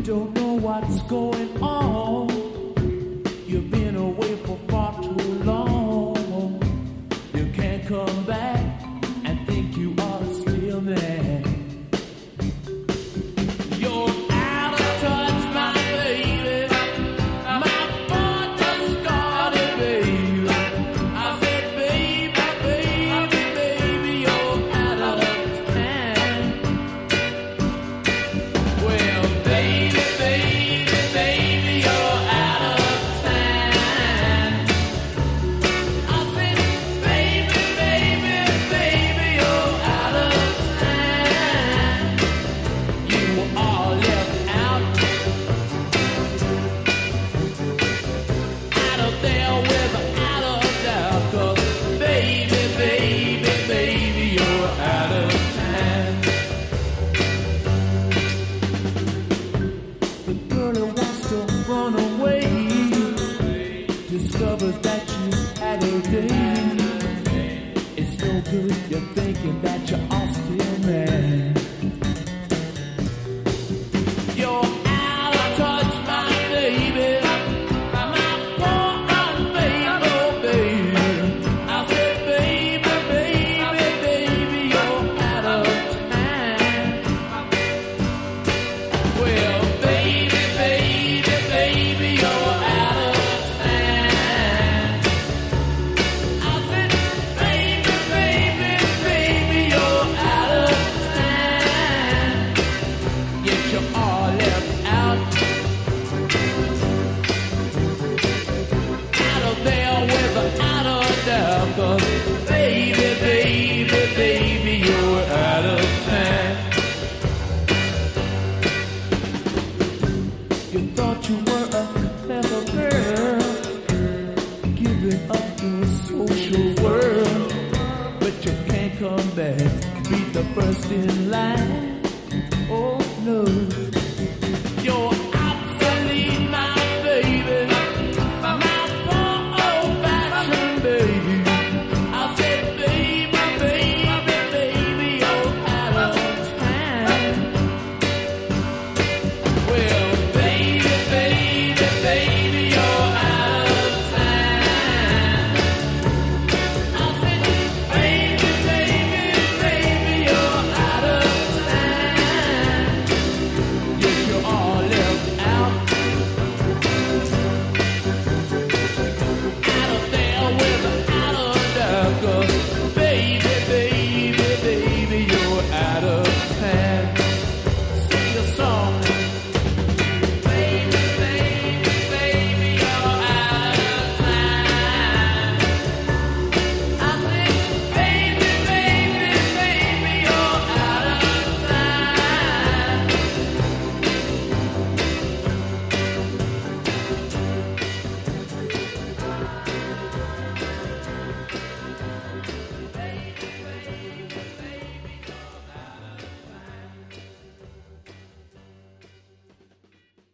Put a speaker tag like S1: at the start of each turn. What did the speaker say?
S1: don't know what's going on. You've been away for far too long. You can't come back and think you are still there. You're out of touch, my baby. My boy just got it, baby. I said, baby, baby, baby, you're out of time. Well, baby, baby, baby, you're out of time. I said, baby, baby, baby, you're out of time. You are left out of there without a doubt. 'Cause baby, baby, baby, you're out of time. The girl who wants to run away discovers that you had a day. It's no good you're thinking that